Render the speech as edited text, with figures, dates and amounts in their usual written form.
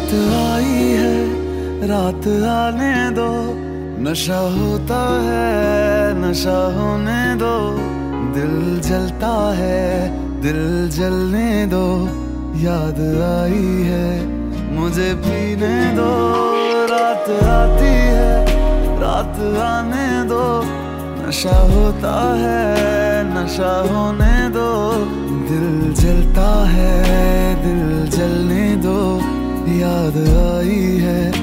रात आई है, रात आने दो, नशा होता है, नशा होने दो, दिल जलता है, दिल जलने दो, याद आई है, मुझे पीने दो। रात आती है, रात आने दो, नशा होता है, नशा होने दो, दिल जलता है, दिल जलने दो, याद आई है।